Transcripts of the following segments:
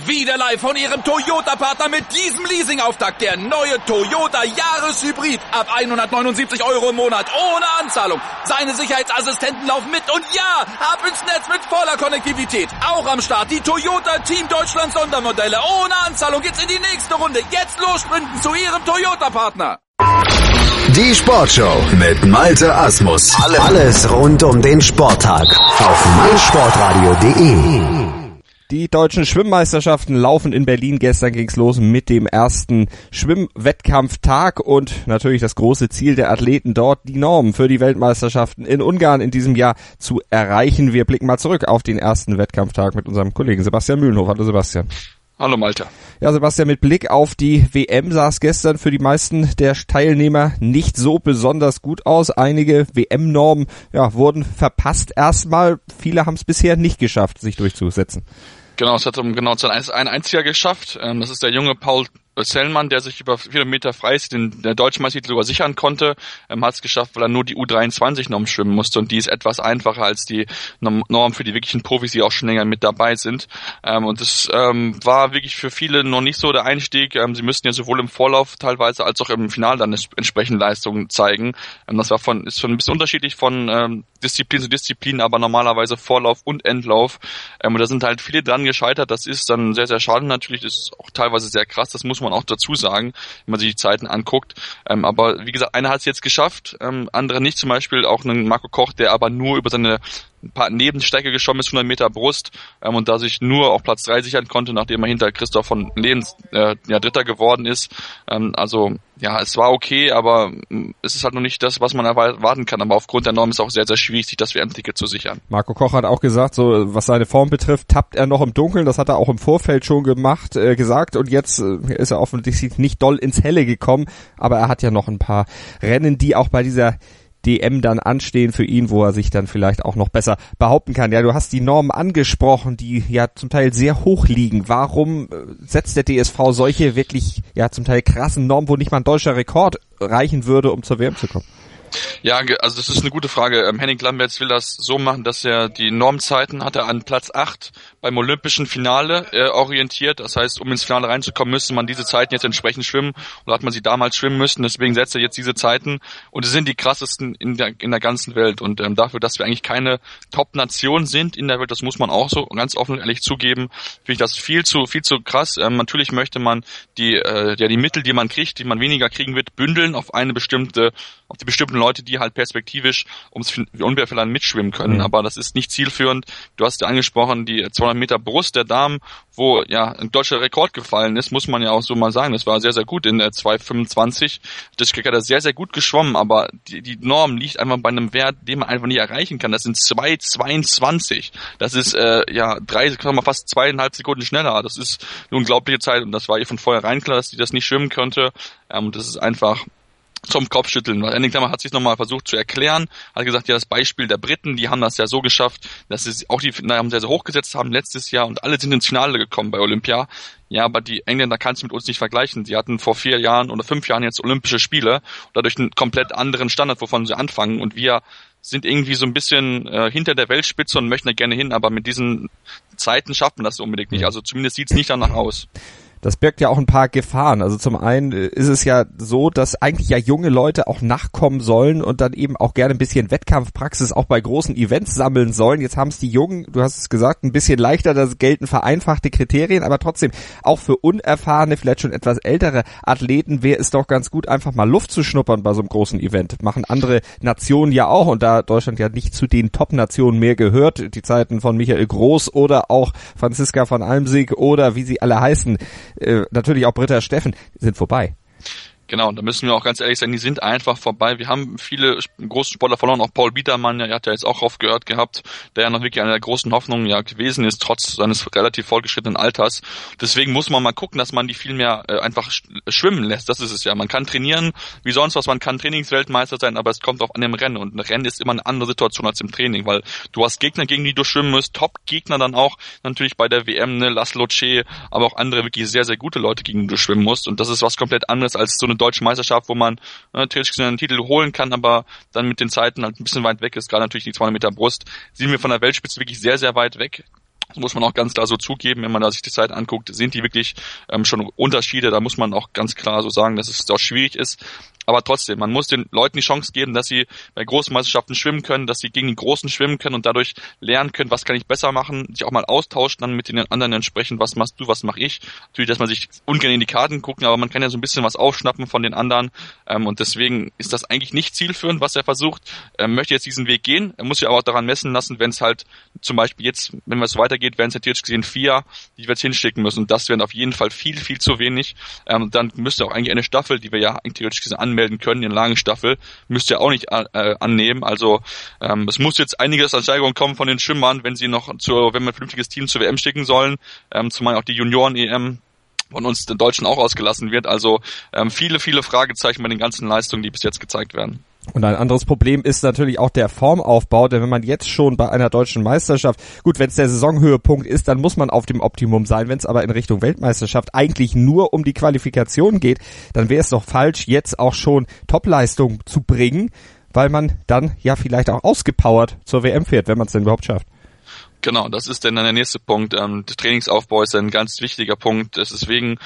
Wieder live von Ihrem Toyota-Partner mit diesem Leasing-Auftakt. Der neue Toyota Jahreshybrid. Ab 179 € im Monat. Ohne Anzahlung. Seine Sicherheitsassistenten laufen mit. Und ja, ab ins Netz mit voller Konnektivität. Auch am Start die Toyota Team Deutschland Sondermodelle. Ohne Anzahlung geht's in die nächste Runde. Jetzt los sprinten zu Ihrem Toyota-Partner. Die Sportshow mit Malte Asmus. Alles rund um den Sporttag auf meinsportradio.de. Die deutschen Schwimmmeisterschaften laufen in Berlin. Gestern ging's los mit dem ersten Schwimmwettkampftag und natürlich das große Ziel der Athleten dort, die Norm für die Weltmeisterschaften in Ungarn in diesem Jahr zu erreichen. Wir blicken mal zurück auf den ersten Wettkampftag mit unserem Kollegen Sebastian Mühlenhof. Hallo Sebastian. Hallo Malte. Ja, Sebastian, mit Blick auf die WM sah es gestern für die meisten der Teilnehmer nicht so besonders gut aus. Einige WM-Normen wurden verpasst erstmal. Viele haben es bisher nicht geschafft, sich durchzusetzen. Genau, es hat genau ein einziger geschafft. Das ist der junge Paul Sellmann, der sich über 400 Meter Freistil der Deutschmeistertitel sogar sichern konnte, hat es geschafft, weil er nur die U23-Norm schwimmen musste und die ist etwas einfacher als die Norm für die wirklichen Profis, die auch schon länger mit dabei sind. Und das war wirklich für viele noch nicht so der Einstieg. Sie müssten ja sowohl im Vorlauf teilweise als auch im Finale dann entsprechend Leistungen zeigen. Das ist schon ein bisschen unterschiedlich von Disziplin zu Disziplin, aber normalerweise Vorlauf und Endlauf. Und da sind halt viele dran gescheitert. Das ist dann sehr, sehr schade natürlich. Das ist auch teilweise sehr krass. Das muss man auch dazu sagen, wenn man sich die Zeiten anguckt. Aber wie gesagt, einer hat es jetzt geschafft, andere nicht. Zum Beispiel auch einen Marco Koch, der aber nur über seine paar Nebenstrecke geschwommen ist, 100 Meter Brust, und da sich nur auf Platz 3 sichern konnte, nachdem er hinter Christoph von Lehns Dritter geworden ist. Es war okay, aber es ist halt noch nicht das, was man erwarten kann. Aber aufgrund der Norm ist es auch sehr, sehr schwierig, sich das WM-Ticket zu sichern. Marco Koch hat auch gesagt, so was seine Form betrifft, tappt er noch im Dunkeln. Das hat er auch im Vorfeld schon gesagt. Und jetzt ist er offensichtlich nicht doll ins Helle gekommen. Aber er hat ja noch ein paar Rennen, die auch bei dieser DM dann anstehen für ihn, wo er sich dann vielleicht auch noch besser behaupten kann. Ja, du hast die Normen angesprochen, die ja zum Teil sehr hoch liegen. Warum setzt der DSV solche wirklich zum Teil krassen Normen, wo nicht mal ein deutscher Rekord reichen würde, um zur WM zu kommen? Ja, also das ist eine gute Frage. Henning Lamberts will das so machen, dass er die Normzeiten hat er an Platz 8 beim olympischen Finale orientiert. Das heißt, um ins Finale reinzukommen, müsste man diese Zeiten jetzt entsprechend schwimmen. Oder hat man sie damals schwimmen müssen. Deswegen setzt er jetzt diese Zeiten. Und es sind die krassesten in der ganzen Welt. Und dafür, dass wir eigentlich keine Top-Nation sind in der Welt, das muss man auch so ganz offen und ehrlich zugeben, finde ich das viel zu krass. Natürlich möchte man die Mittel, die man kriegt, die man weniger kriegen wird, bündeln auf die bestimmten Leute, die halt perspektivisch ums Olympiafinale mitschwimmen können, aber das ist nicht zielführend. Du hast ja angesprochen, die 200 Meter Brust der Damen, wo ein deutscher Rekord gefallen ist, muss man ja auch so mal sagen. Das war sehr, sehr gut in der 2,25. Das hat er sehr, sehr gut geschwommen, aber die Norm liegt einfach bei einem Wert, den man einfach nicht erreichen kann. Das sind 2,22. Das ist fast 2,5 Sekunden schneller. Das ist eine unglaubliche Zeit und das war ihr von vornherein klar, dass sie das nicht schwimmen könnte. Und das ist einfach zum Kopfschütteln. Henning Klammer hat sich nochmal versucht zu erklären, hat gesagt, das Beispiel der Briten, die haben das ja so geschafft, dass sie auch haben sehr, sehr hochgesetzt haben letztes Jahr und alle sind ins Finale gekommen bei Olympia. Ja, aber die Engländer kannst du mit uns nicht vergleichen. Sie hatten vor 4 Jahren oder 5 Jahren jetzt Olympische Spiele und dadurch einen komplett anderen Standard, wovon sie anfangen. Und wir sind irgendwie so ein bisschen hinter der Weltspitze und möchten da gerne hin, aber mit diesen Zeiten schafft man das unbedingt nicht. Also zumindest sieht es nicht danach aus. Das birgt ja auch ein paar Gefahren. Also zum einen ist es ja so, dass eigentlich ja junge Leute auch nachkommen sollen und dann eben auch gerne ein bisschen Wettkampfpraxis auch bei großen Events sammeln sollen. Jetzt haben es die Jungen, du hast es gesagt, ein bisschen leichter, da gelten vereinfachte Kriterien, aber trotzdem auch für unerfahrene, vielleicht schon etwas ältere Athleten wäre es doch ganz gut, einfach mal Luft zu schnuppern bei so einem großen Event. Machen andere Nationen ja auch und da Deutschland ja nicht zu den Top-Nationen mehr gehört, die Zeiten von Michael Groß oder auch Franziska von Almsieg oder wie sie alle heißen, natürlich auch Britta Steffen, sind vorbei. Genau, da müssen wir auch ganz ehrlich sein, die sind einfach vorbei. Wir haben viele große Sportler verloren, auch Paul Biedermann, er hat ja jetzt auch aufgehört gehabt, der ja noch wirklich eine der großen Hoffnungen gewesen ist, trotz seines relativ fortgeschrittenen Alters. Deswegen muss man mal gucken, dass man die viel mehr einfach schwimmen lässt, das ist es ja. Man kann trainieren, wie sonst was, man kann Trainingsweltmeister sein, aber es kommt auch an dem Rennen und ein Rennen ist immer eine andere Situation als im Training, weil du hast Gegner, gegen die du schwimmen musst, Top-Gegner dann auch, natürlich bei der WM, Laszlo Tschä, aber auch andere wirklich sehr, sehr gute Leute, gegen die du schwimmen musst und das ist was komplett anderes als so eine deutsche Meisterschaft, wo man theoretisch einen Titel holen kann, aber dann mit den Zeiten halt ein bisschen weit weg ist, gerade natürlich die 200 Meter Brust, sind wir von der Weltspitze wirklich sehr, sehr weit weg. Das muss man auch ganz klar so zugeben, wenn man da sich die Zeit anguckt, sind die wirklich schon Unterschiede. Da muss man auch ganz klar so sagen, dass es auch schwierig ist. Aber trotzdem, man muss den Leuten die Chance geben, dass sie bei großen Meisterschaften schwimmen können, dass sie gegen die Großen schwimmen können und dadurch lernen können, was kann ich besser machen, sich auch mal austauschen dann mit den anderen entsprechend, was machst du, was mache ich. Natürlich, dass man sich ungern in die Karten gucken, aber man kann ja so ein bisschen was aufschnappen von den anderen und deswegen ist das eigentlich nicht zielführend, was er versucht. Er möchte jetzt diesen Weg gehen, er muss ja aber auch daran messen lassen, wenn es halt zum Beispiel jetzt, wenn es weitergeht, wären es ja theoretisch gesehen 4, die wir jetzt hinschicken müssen und das wären auf jeden Fall viel, viel zu wenig. Dann müsste auch eigentlich eine Staffel, die wir ja theoretisch gesehen anmelden können, die lange Staffel, müsst ihr auch nicht annehmen. Also es muss jetzt einiges an Steigerung kommen von den Schwimmern, wenn sie noch wenn wir ein vernünftiges Team zur WM schicken sollen, zumal auch die Junioren-EM von uns den Deutschen auch ausgelassen wird. Also viele, viele Fragezeichen bei den ganzen Leistungen, die bis jetzt gezeigt werden. Und ein anderes Problem ist natürlich auch der Formaufbau, denn wenn man jetzt schon bei einer deutschen Meisterschaft, gut, wenn es der Saisonhöhepunkt ist, dann muss man auf dem Optimum sein. Wenn es aber in Richtung Weltmeisterschaft eigentlich nur um die Qualifikation geht, dann wäre es doch falsch, jetzt auch schon Topleistung zu bringen, weil man dann ja vielleicht auch ausgepowert zur WM fährt, wenn man es denn überhaupt schafft. Genau, das ist dann der nächste Punkt. Der Trainingsaufbau ist ein ganz wichtiger Punkt. Deswegen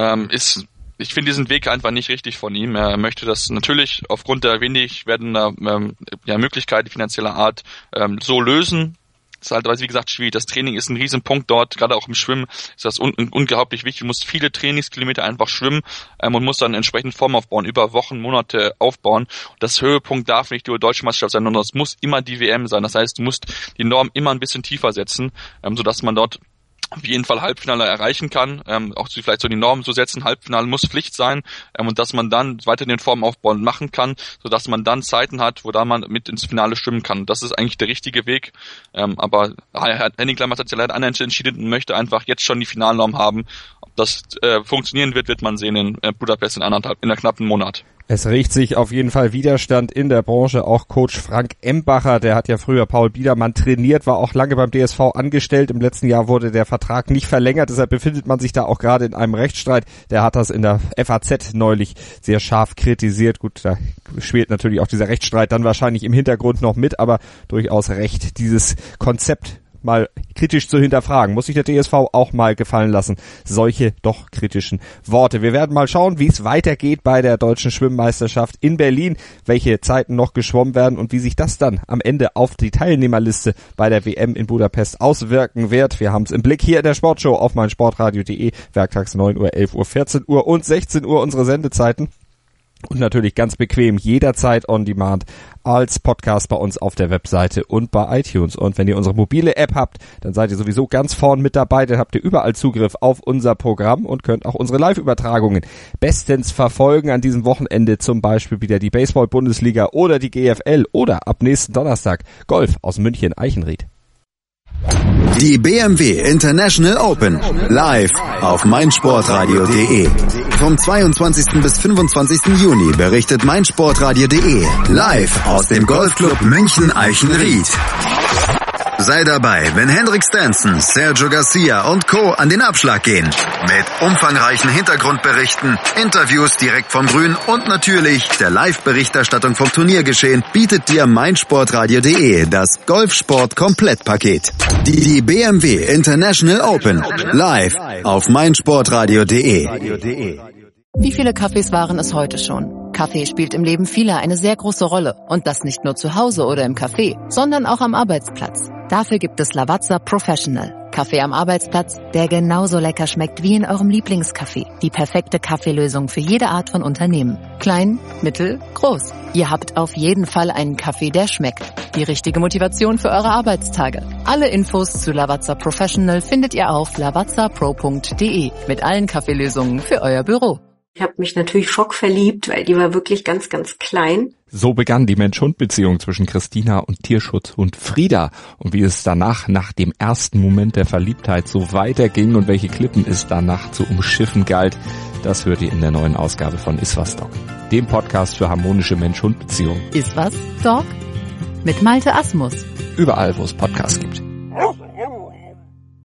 ich finde diesen Weg einfach nicht richtig von ihm. Er möchte das natürlich aufgrund der wenig werdender Möglichkeiten finanzieller Art so lösen. Das ist halt, wie gesagt, schwierig. Das Training ist ein Riesenpunkt dort, gerade auch im Schwimmen ist das unglaublich wichtig. Du musst viele Trainingskilometer einfach schwimmen und musst dann entsprechend Form aufbauen, über Wochen, Monate aufbauen. Und das Höhepunkt darf nicht die Deutsche Meisterschaft sein, sondern es muss immer die WM sein. Das heißt, du musst die Norm immer ein bisschen tiefer setzen, sodass man dort auf jeden Fall Halbfinale erreichen kann, auch vielleicht so die Norm zu setzen, Halbfinale muss Pflicht sein und dass man dann weiter den Formaufbau machen kann, sodass man dann Zeiten hat, wo da man mit ins Finale schwimmen kann. Das ist eigentlich der richtige Weg, aber Henning Klammert hat ja leider anders entschieden und möchte einfach jetzt schon die Finalnorm haben. Ob das funktionieren wird man sehen in Budapest in einer knappen Monat. Es regt sich auf jeden Fall Widerstand in der Branche. Auch Coach Frank Embacher, der hat ja früher Paul Biedermann trainiert, war auch lange beim DSV angestellt. Im letzten Jahr wurde der Vertrag nicht verlängert, deshalb befindet man sich da auch gerade in einem Rechtsstreit. Der hat das in der FAZ neulich sehr scharf kritisiert. Gut, da schwelt natürlich auch dieser Rechtsstreit dann wahrscheinlich im Hintergrund noch mit, aber durchaus recht, dieses Konzept mal kritisch zu hinterfragen. Muss sich der DSV auch mal gefallen lassen, solche doch kritischen Worte. Wir werden mal schauen, wie es weitergeht bei der deutschen Schwimmmeisterschaft in Berlin, welche Zeiten noch geschwommen werden und wie sich das dann am Ende auf die Teilnehmerliste bei der WM in Budapest auswirken wird. Wir haben es im Blick hier in der Sportshow auf meinsportradio.de, werktags 9 Uhr, 11 Uhr, 14 Uhr und 16 Uhr unsere Sendezeiten. Und natürlich ganz bequem, jederzeit on demand als Podcast bei uns auf der Webseite und bei iTunes. Und wenn ihr unsere mobile App habt, dann seid ihr sowieso ganz vorn mit dabei. Dann habt ihr überall Zugriff auf unser Programm und könnt auch unsere Live-Übertragungen bestens verfolgen. An diesem Wochenende zum Beispiel wieder die Baseball-Bundesliga oder die GFL oder ab nächsten Donnerstag Golf aus München-Eichenried. Die BMW International Open live auf meinsportradio.de. Vom 22. bis 25. Juni berichtet meinsportradio.de live aus dem Golfclub München-Eichenried. Sei dabei, wenn Henrik Stenson, Sergio Garcia und Co. an den Abschlag gehen. Mit umfangreichen Hintergrundberichten, Interviews direkt vom Grün und natürlich der Live-Berichterstattung vom Turniergeschehen bietet dir meinsportradio.de das Golfsport-Komplettpaket. Die BMW International Open live auf meinsportradio.de. Wie viele Kaffees waren es heute schon? Kaffee spielt im Leben vieler eine sehr große Rolle. Und das nicht nur zu Hause oder im Café, sondern auch am Arbeitsplatz. Dafür gibt es Lavazza Professional. Kaffee am Arbeitsplatz, der genauso lecker schmeckt wie in eurem Lieblingscafé. Die perfekte Kaffeelösung für jede Art von Unternehmen. Klein, mittel, groß. Ihr habt auf jeden Fall einen Kaffee, der schmeckt. Die richtige Motivation für eure Arbeitstage. Alle Infos zu Lavazza Professional findet ihr auf lavazzapro.de mit allen Kaffeelösungen für euer Büro. Ich habe mich natürlich schockverliebt, weil die war wirklich ganz, ganz klein. So begann die Mensch-Hund-Beziehung zwischen Christina und Tierschutzhund Frieda. Und wie es danach, nach dem ersten Moment der Verliebtheit, so weiterging und welche Klippen es danach zu umschiffen galt, das hört ihr in der neuen Ausgabe von Iswas Dog, dem Podcast für harmonische Mensch-Hund-Beziehungen. Iswas Dog? Mit Malte Asmus. Überall, wo es Podcasts gibt.